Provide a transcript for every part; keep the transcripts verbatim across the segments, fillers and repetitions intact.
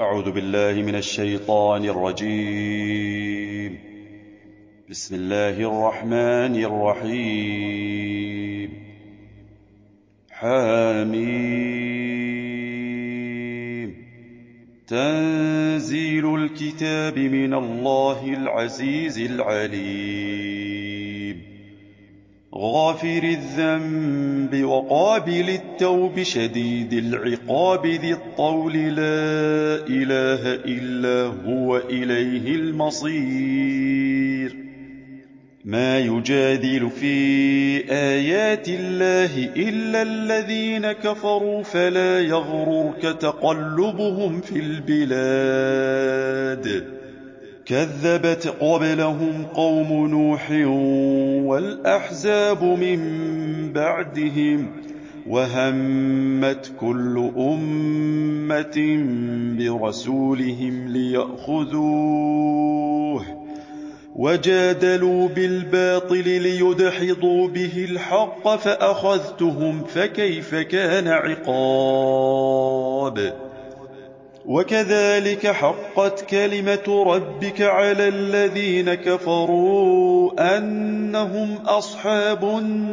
أعوذ بالله من الشيطان الرجيم. بسم الله الرحمن الرحيم. حميم. تنزيل الكتاب من الله العزيز العليم. غافر الذنب وقابل التوب شديد العقاب ذي الطول لا إله إلا هو إليه المصير. ما يجادل في آيات الله إلا الذين كفروا فلا يغررك تقلبهم في البلاد. كذبت قبلهم قوم نوح والأحزاب من بعدهم وهمت كل أمة برسولهم ليأخذوه وجادلوا بالباطل ليدحضوا به الحق فأخذتهم فكيف كان عقاب. وكذلك حقت كلمة ربك على الذين كفروا أنهم أصحاب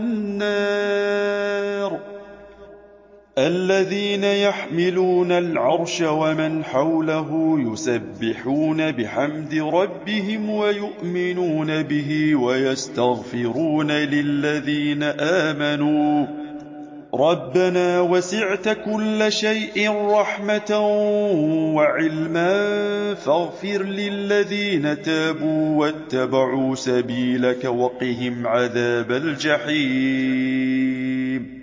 النار. الذين يحملون العرش ومن حوله يسبحون بحمد ربهم ويؤمنون به ويستغفرون للذين آمنوا ربنا وسعت كل شيء رحمة وعلما فاغفر للذين تابوا واتبعوا سبيلك وقهم عذاب الجحيم.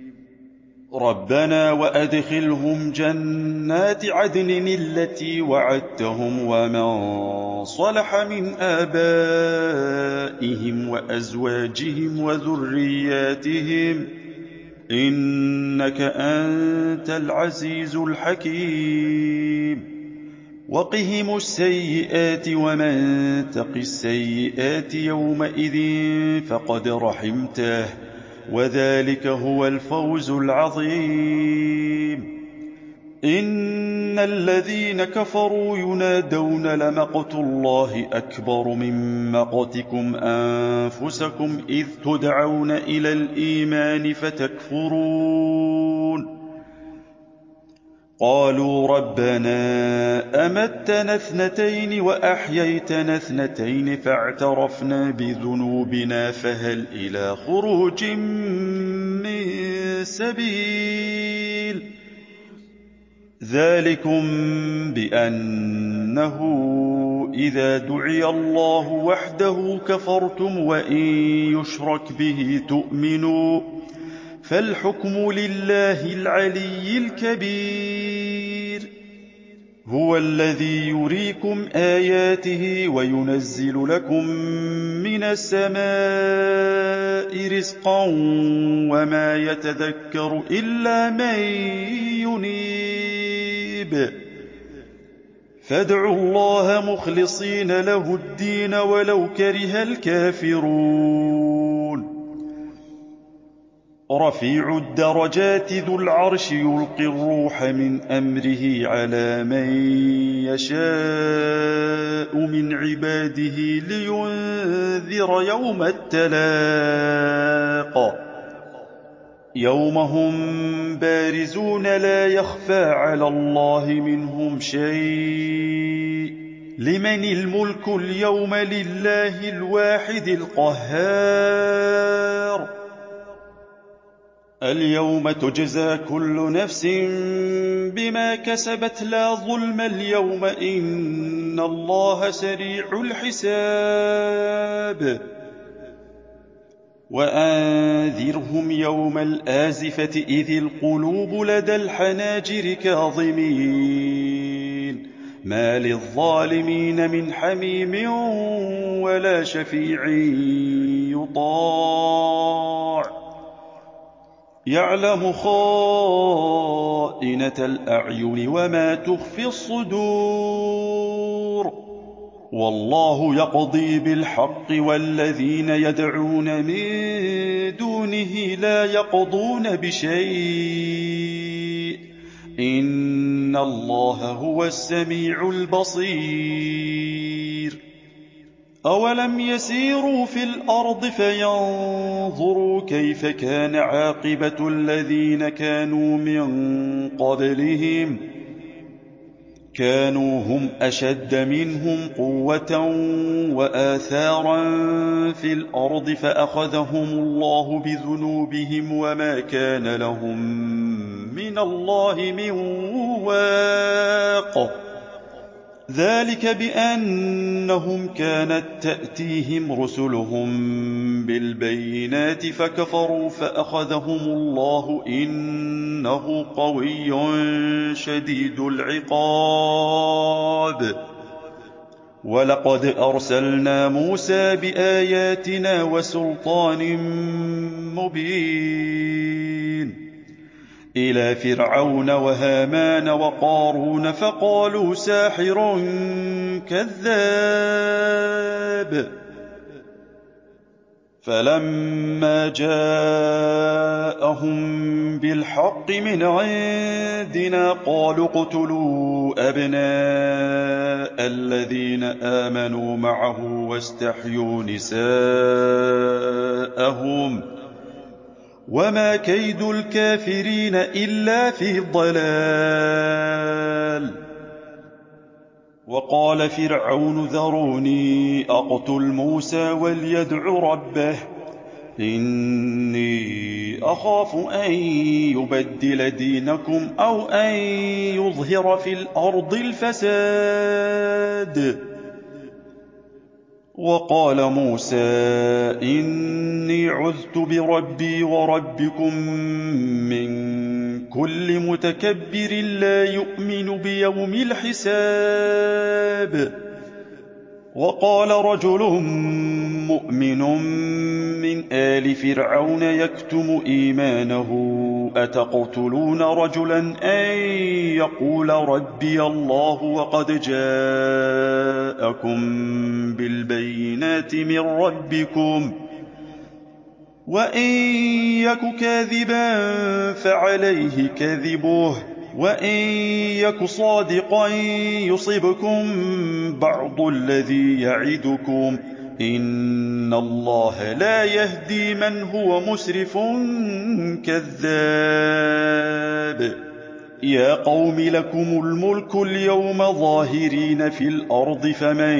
ربنا وأدخلهم جنات عدن التي وعدتهم ومن صلح من آبائهم وأزواجهم وذرياتهم إنك أنت العزيز الحكيم. وقهم السيئات ومن تق السيئات يومئذ فقد رحمته وذلك هو الفوز العظيم. إن الذين كفروا ينادون لمقت الله أكبر من مقتكم أنفسكم إذ تدعون إلى الإيمان فتكفرون. قالوا ربنا أمتنا اثنتين وأحييتنا اثنتين فاعترفنا بذنوبنا فهل إلى خروج من سبيل. ذلكم بأنه إذا دعي الله وحده كفرتم وإن يشرك به تؤمنوا فالحكم لله العلي الكبير. هو الذي يريكم آياته وينزل لكم من السماء رزقا وما يتذكر إلا من ينيب. فادعوا الله مخلصين له الدين ولو كره الكافرون. رفيع الدرجات ذو العرش يلقي الروح من أمره على من يشاء من عباده لينذر يوم التلاق. يوم هم بارزون لا يخفى على الله منهم شيء. لمن الملك اليوم لله الواحد القهار. اليوم تجزى كل نفس بما كسبت لا ظلم اليوم إن الله سريع الحساب. وأنذرهم يوم الآزفة إذ القلوب لدى الحناجر كاظمين ما للظالمين من حميم ولا شفيع يطاع. يعلم خائنة الأعين وما تخفي الصدور. والله يقضي بالحق والذين يدعون من دونه لا يقضون بشيء إِنَّ اللَّهَ هُوَ السَّمِيعُ الْبَصِيرُ أَوَلَمْ يَسِيرُوا فِي الْأَرْضِ فَيَنظُرُوا كَيْفَ كَانَ عَاقِبَةُ الَّذِينَ كَانُوا مِن قَبْلِهِمْ كَانُوا هُمْ أَشَدَّ مِنْهُمْ قُوَّةً وَآثَارًا فِي الْأَرْضِ فَأَخَذَهُمُ اللَّهُ بِذُنُوبِهِمْ وَمَا كَانَ لَهُم مِّنَ اللَّهِ مِن وَاقٍ ذَلِكَ بِأَنَّهُمْ كَانَتْ تَأْتِيهِمْ رُسُلُهُم بِالْبَيِّنَاتِ فَكَفَرُوا فَأَخَذَهُمُ اللَّهُ ۖ إِنَّهُ قَوِيٌّ شَدِيدُ الْعِقَابِ وَلَقَدْ أَرْسَلْنَا مُوسَىٰ بِآيَاتِنَا وَسُلْطَانٍ مُّبِينٍ إِلَىٰ فِرْعَوْنَ وَهَامَانَ وَقَارُونَ فَقَالُوا سَاحِرٌ كَذَّابٌ فَلَمَّا جَاءَهُم بِالْحَقِّ مِنْ عِندِنَا قَالُوا اقْتُلُوا أَبْنَاءَ الَّذِينَ آمَنُوا مَعَهُ وَاسْتَحْيُوا نِسَاءَهُمْ ۚ وَمَا كَيْدُ الْكَافِرِينَ إِلَّا فِي ضَلَالٍ وَقَالَ فِرْعَوْنُ ذَرُونِي أَقْتُلْ مُوسَىٰ وَلْيَدْعُ رَبَّهُ إِنِّي أَخَافُ أَن يُبَدِّلَ دِينَكُمْ أَوْ أَن يُظْهِرَ فِي الْأَرْضِ الْفَسَادَ وَقَالَ مُوسَىٰ إِنِّي عُذْتُ بِرَبِّي وَرَبِّكُم مِّن كُلِّ مُتَكَبِّرٍ لَّا يُؤْمِنُ بِيَوْمِ الْحِسَابِ وَقَالَ رَجُلٌ مُّؤْمِنٌ مِّنْ آلِ فِرْعَوْنَ يَكْتُمُ إِيمَانَهُ أَتَقْتُلُونَ رَجُلًا أَن يَقُولَ رَبِّيَ اللَّهُ وَقَدْ جَاءَكُم بِالْبَيِّنَاتِ مِن رَّبِّكُمْ ۖ وَإِن يَكُ كَاذِبًا فَعَلَيْهِ كَذِبُهُ وَإِن يَكُ صَادِقًا يُصِبْكُم بَعْضُ الَّذِي يَعِدُكُمْ ۖ إِنَّ اللَّهَ لَا يَهْدِي مَنْ هُوَ مُسْرِفٌ كَذَّابٌ يَا قَوْمِ لَكُمُ الْمُلْكُ الْيَوْمَ ظَاهِرِينَ فِي الْأَرْضِ فَمَن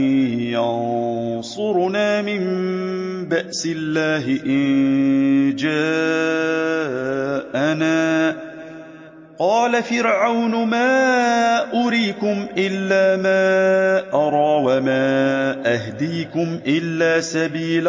يَنصُرُنَا مِن بَأْسِ اللَّهِ إِن جَاءَنَا ۚ قَالَ فِرْعَوْنُ مَا أُرِيكُمْ إِلَّا مَا أَرَىٰ وَمَا أَهْدِيكُمْ إِلَّا سَبِيلَ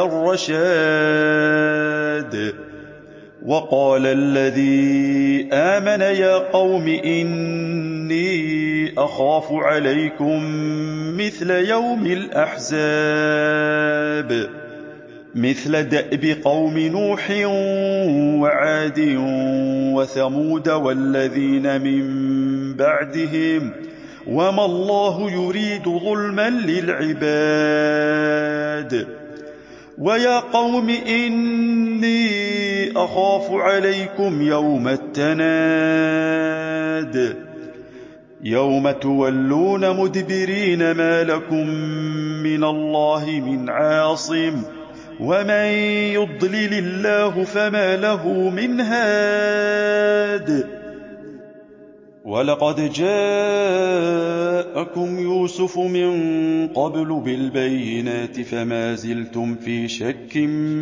الرَّشَادِ وَقَالَ الَّذِي آمَنَ يَا قَوْمِ إِنِّي أَخَافُ عَلَيْكُم مِّثْلَ يَوْمِ الْأَحْزَابِ مِثْلَ دَأْبِ قَوْمِ نُوحٍ وَعَادٍ وَثَمُودَ وَالَّذِينَ مِن بَعْدِهِمْ ۚ وَمَا اللَّهُ يُرِيدُ ظُلْمًا لِّلْعِبَادِ وَيَا قَوْمِ إِنِّي أَخَافُ عَلَيْكُمْ يَوْمَ التَّنَادِ يَوْمَ تُوَلُّونَ مُدْبِرِينَ مَا لَكُم مِّنَ اللَّهِ مِنْ عَاصِمٍ وَمَن يُضْلِلِ اللَّهُ فَمَا لَهُ مِنْ هَادٍ وَلَقَدْ جَاءَكُمْ يُوسُفُ مِن قَبْلُ بِالْبَيِّنَاتِ فَمَا زِلْتُمْ فِي شَكٍّ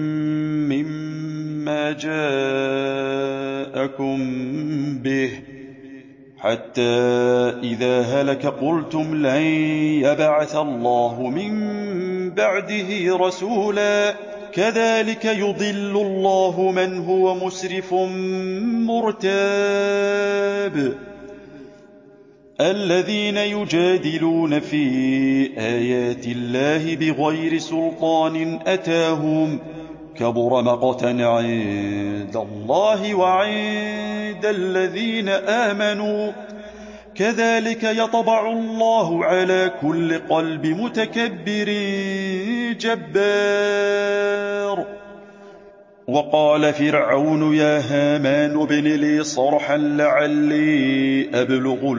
مِّمَّا جَاءَكُم بِهِ حَتَّىٰ إِذَا هَلَكَ قُلْتُمْ لَن يَبْعَثَ اللَّهُ مِن بَعْدِهِ رَسُولًا ۚ كَذَٰلِكَ يُضِلُّ اللَّهُ مَنْ هُوَ مُسْرِفٌ مُّرْتَابٌ الَّذِينَ يُجَادِلُونَ فِي آيَاتِ اللَّهِ بِغَيْرِ سُلْطَانٍ أَتَاهُمْ ۖ كَبُرَ مَقْتًا عِندَ اللَّهِ وَعِندَ الَّذِينَ آمَنُوا ۚ كَذَٰلِكَ يَطْبَعُ اللَّهُ عَلَىٰ كُلِّ قَلْبِ مُتَكَبِّرٍ جَبَّارٍ وقال فرعون يا هامان ابن لي صرحا لعلي أبلغ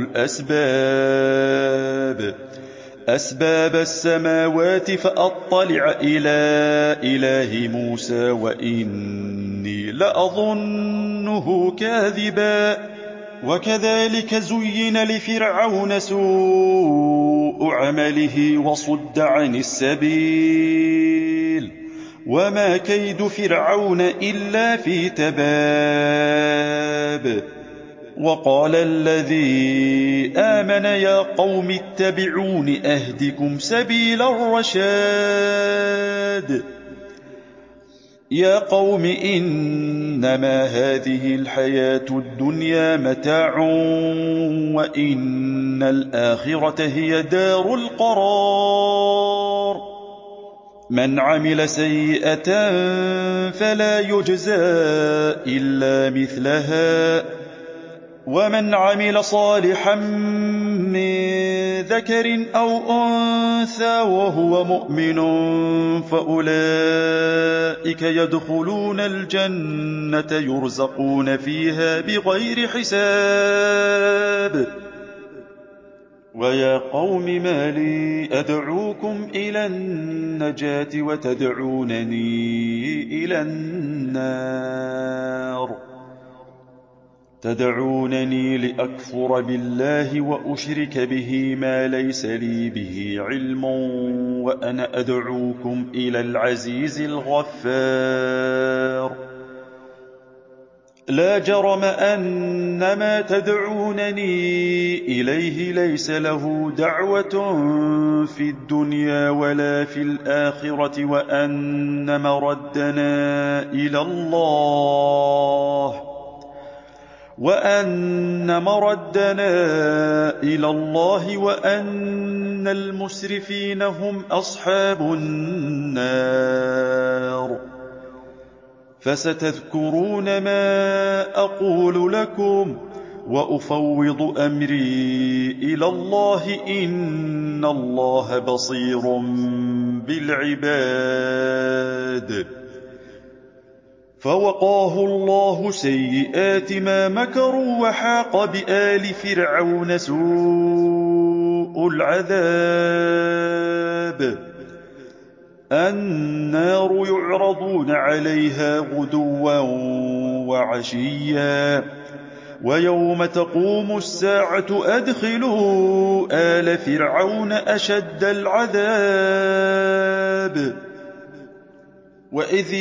الأسباب أسباب السماوات فأطلع إلى إله موسى وإني لأظنه كاذبا وكذلك زين لفرعون سوء عمله وصد عن السبيل وما كيد فرعون إلا في تباب وقال الذي آمن يا قوم اتبعون أهدكم سبيل الرشاد يا قوم إنما هذه الحياة الدنيا متاع وإن الآخرة هي دار القرار من عمل سيئة فلا يجزى إلا مثلها ومن عمل صالحا من ذكر أو أنثى وهو مؤمن فأولئك يدخلون الجنة يرزقون فيها بغير حساب ويا قوم ما لي أدعوكم إلى النجاة وتدعونني إلى النار تدعونني لأكفر بالله وأشرك به ما ليس لي به علم وأنا أدعوكم إلى العزيز الغفار لا جرم أن ما تدعونني إليه ليس له دعوة في الدنيا ولا في الآخرة وأن مردنا إلى الله وأن مردنا إلى الله وأن المسرفين هم أصحاب النار فستذكرون ما أقول لكم وأفوض أمري إلى الله إن الله بصير بالعباد فوقاه الله سيئات ما مكروا وحاق بآل فرعون سوء العذاب النار يعرضون عليها غدوا وعشيا ويوم تقوم الساعة أدخلوا آل فرعون أشد العذاب وإذ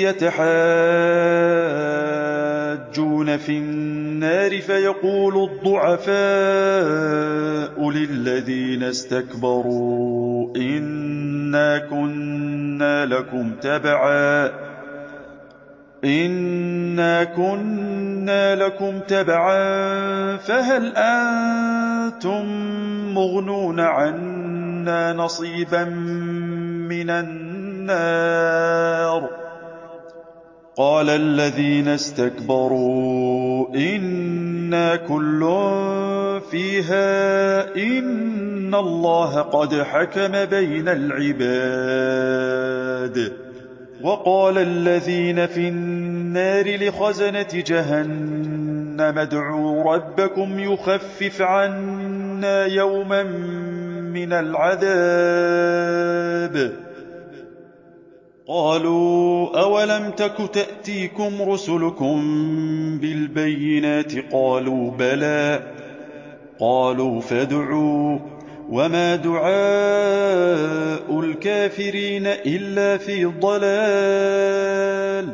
يتحاجون في النار فيقول الضعفاء للذين استكبروا إنا كنا لكم تبعا إنا كنا لكم تبعا فهل أنتم مغنون عنا نصيبا من النار قال الذين استكبروا إنا كل فيها إن الله قد حكم بين العباد وقال الذين في النار لخزنة جهنم ادعوا ربكم يخفف عنا يوما من العذاب قالوا أولم تك تأتيكم رسلكم بالبينات قالوا بلى قالوا فادعوا وما دعاء الكافرين إلا في ضلال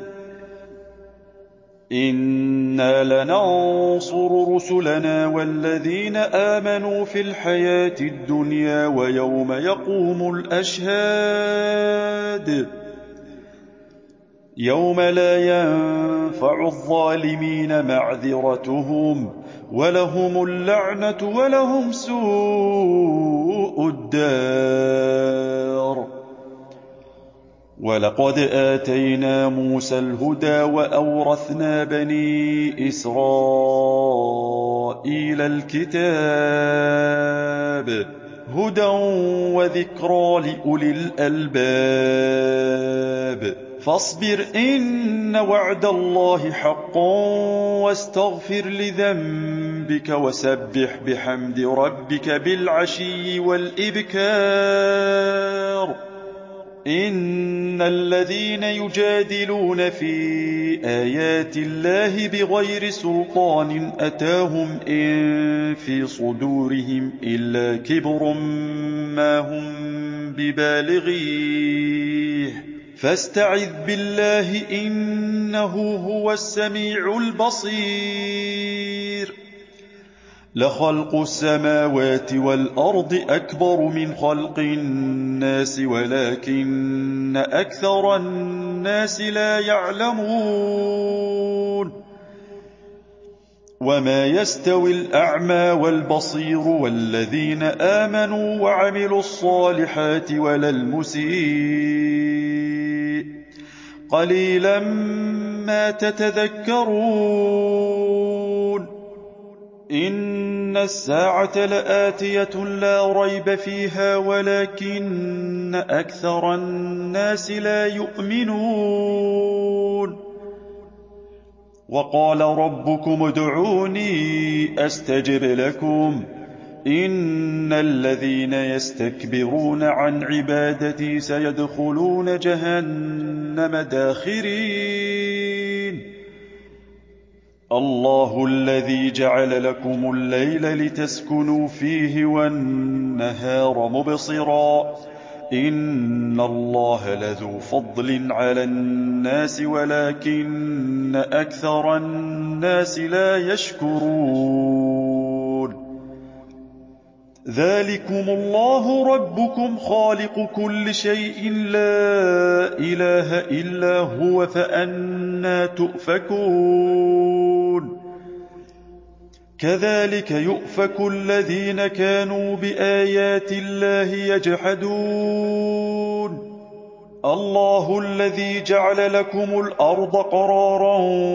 إنا لننصر رسلنا والذين آمنوا في الحياة الدنيا ويوم يقوم الأشهاد يوم لا ينفع الظالمين معذرتهم ولهم اللعنة ولهم سوء الدار ولقد آتينا موسى الهدى وأورثنا بني إسرائيل الكتاب هدى وذكرى لأولي الألباب فاصبر إن وعد الله حق واستغفر لذنبك وسبح بحمد ربك بالعشي والإبكار إن الذين يجادلون في آيات الله بغير سلطان أتاهم إن في صدورهم إلا كبر ما هم ببالغيه فاستعذ بالله إنه هو السميع البصير لخلق السماوات والأرض أكبر من خلق الناس ولكن أكثر الناس لا يعلمون وما يستوي الأعمى والبصير والذين آمنوا وعملوا الصالحات ولا المسيء قليلا ما تتذكرون إن الساعة لآتية لا ريب فيها ولكن أكثر الناس لا يؤمنون وقال ربكم ادعوني أستجب لكم إن الذين يستكبرون عن عبادتي سيدخلون جهنم داخرين الله الذي جعل لكم الليل لتسكنوا فيه والنهار مبصرا إن الله لذو فضل على الناس ولكن أكثر الناس لا يشكرون ذلكم الله ربكم خالق كل شيء لا إله إلا هو فأنى تؤفكون كذلك يؤفك الذين كانوا بآيات الله يجحدون الله الذي جعل لكم الأرض قرارا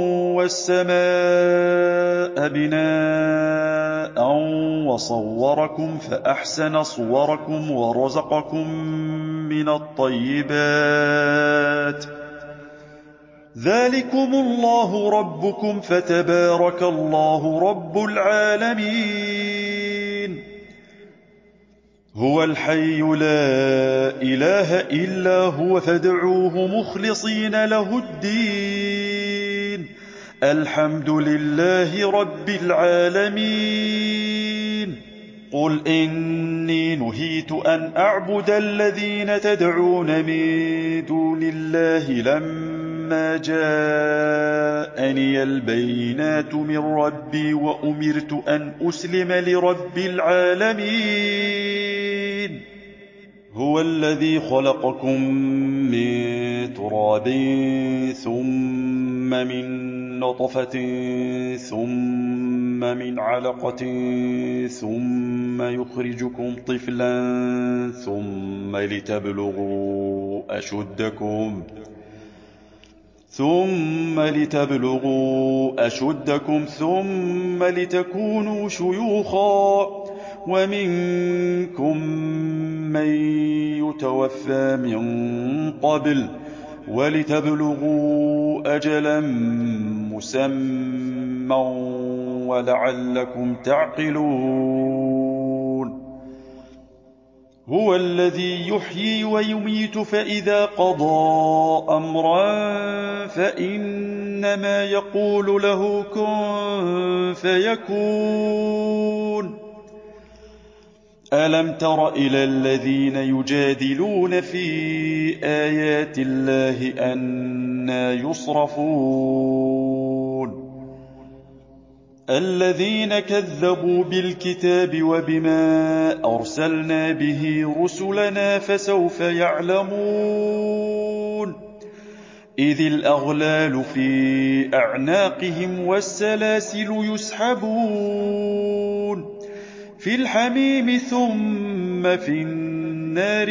والسماء بناء وصوركم فأحسن صوركم ورزقكم من الطيبات ذلكم الله ربكم فتبارك الله رب العالمين هو الحي لا إله إلا هو فادعوه مخلصين له الدين الحمد لله رب العالمين قل إني نهيت أن أعبد الذين تدعون من دون الله لما جاءني البينات من ربي وأمرت أن أسلم لرب العالمين هو الذي خلقكم من تراب ثم من نطفة ثم من علقة ثم يخرجكم طفلا ثم لتبلغوا أشدكم ثم لتبلغوا أشدكم ثم لتكونوا شيوخا ومنكم من يتوفى من قبل ولتبلغوا أجلا مسمى ولعلكم تعقلون هو الذي يحيي ويميت فإذا قضى أمرا فإنما يقول له كن فيكون ألم تر إلى الذين يجادلون في آيات الله أنى يصرفون الذين كذبوا بالكتاب وبما أرسلنا به رسلنا فسوف يعلمون إذ الأغلال في أعناقهم والسلاسل يسحبون في الحميم ثم في النار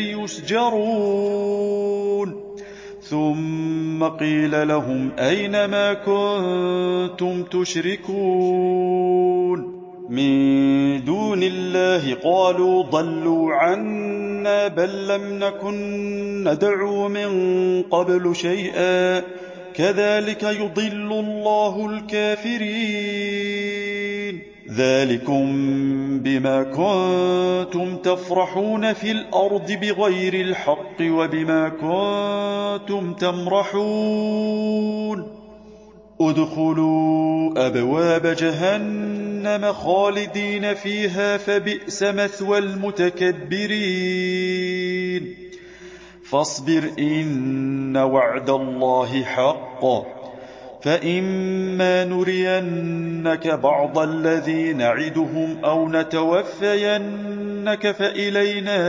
يسجرون ثم قيل لهم أين ما كنتم تشركون مِن دُونِ اللَّهِ قَالُوا ضَلُّوا عَنَّا بَل لَّمْ نَكُن نَّدْعُو مِن قَبْلُ شَيْئًا كَذَٰلِكَ يُضِلُّ اللَّهُ الْكَافِرِينَ ذَٰلِكُم بِمَا كُنتُمْ تَفْرَحُونَ فِي الْأَرْضِ بِغَيْرِ الْحَقِّ وَبِمَا كُنتُمْ تَمْرَحُونَ ادْخُلُوا أَبْوَابَ جَهَنَّمَ خَالِدِينَ فِيهَا فَبِئْسَ مَثْوَى الْمُتَكَبِّرِينَ فَاصْبِرْ إِنَّ وَعْدَ اللَّهِ حَقٌّ فَإِمَّا نُرِيَنَّكَ بَعْضَ الَّذِي نَعِدُهُمْ أَوْ نَتَوَفَّيَنَّكَ فَإِلَيْنَا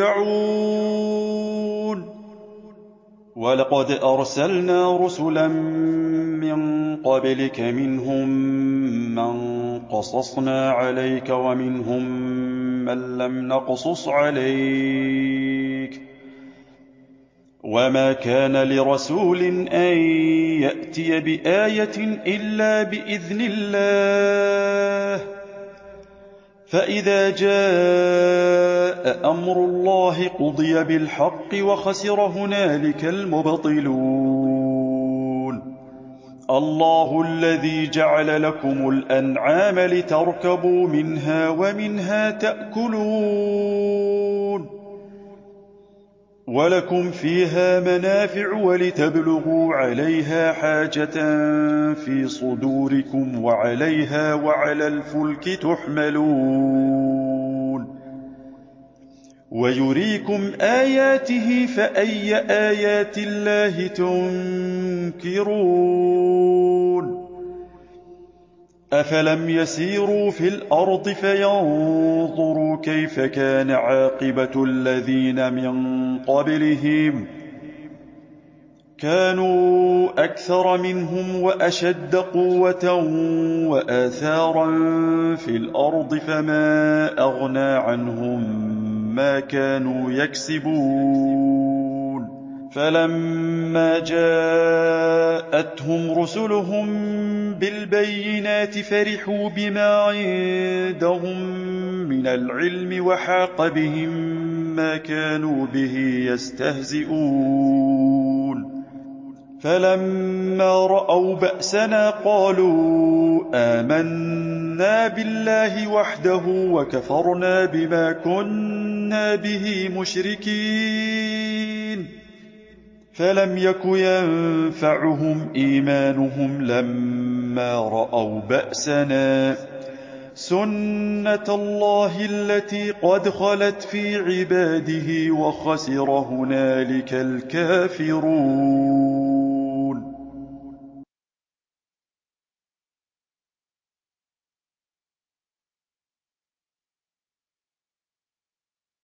يُرْجَعُونَ وَلَقَدْ أَرْسَلْنَا رُسُلًا مِّن قَبْلِكَ مِنْهُم مَّن قَصَصْنَا عَلَيْكَ وَمِنْهُم مَّن لَّمْ نَقْصُصْ عَلَيْكَ وَمَا كَانَ لِرَسُولٍ أَن يَأْتِيَ بِآيَةٍ إِلَّا بِإِذْنِ اللَّهِ فَإِذَا جَاءَ أَمْرُ اللَّهِ قُضِيَ بِالْحَقِّ وَخَسِرَ هُنَالِكَ الْمُبْطِلُونَ اللَّهُ الَّذِي جَعَلَ لَكُمُ الْأَنْعَامَ لِتَرْكَبُوا مِنْهَا وَمِنْهَا تَأْكُلُونَ وَلَكُمْ فِيهَا مَنَافِعُ وَلِتَبْلُغُوا عَلَيْهَا حَاجَةً فِي صُدُورِكُمْ وَعَلَيْهَا وَعَلَى الْفُلْكِ تُحْمَلُونَ وَيُرِيكُمْ آيَاتِهِ فَأَيَّ آيَاتِ اللَّهِ تُنكِرُونَ أَفَلَمْ يَسِيرُوا فِي الْأَرْضِ فَيَنظُرُوا كَيْفَ كَانَ عَاقِبَةُ الَّذِينَ مِن قَبْلِهِمْ كَانُوا أَكْثَرَ مِنْهُمْ وَأَشَدَّ قُوَّةً وَآثَارًا فِي الْأَرْضِ فَمَا أَغْنَىٰ عَنْهُم مَّا كَانُوا يَكْسِبُونَ فَلَمَّا جَاءَتْهُمْ رُسُلُهُم بِالْبَيِّنَاتِ فَرِحُوا بِمَا عِندَهُم مِّنَ الْعِلْمِ وَحَاقَ بِهِم مَّا كَانُوا بِهِ يَسْتَهْزِئُونَ فَلَمَّا رَأَوْا بَأْسَنَا قَالُوا آمَنَّا بِاللَّهِ وَحْدَهُ وَكَفَرْنَا بِمَا كُنَّا بِهِ مُشْرِكِينَ فَلَمْ يَكُ يَنفَعُهُمْ إِيمَانُهُمْ لَمَّا رَأَوْا بَأْسَنَا ۖ سُنَّتَ اللَّهِ الَّتِي قَدْ خَلَتْ فِي عِبَادِهِ ۖ وَخَسِرَ هُنَالِكَ الْكَافِرُونَ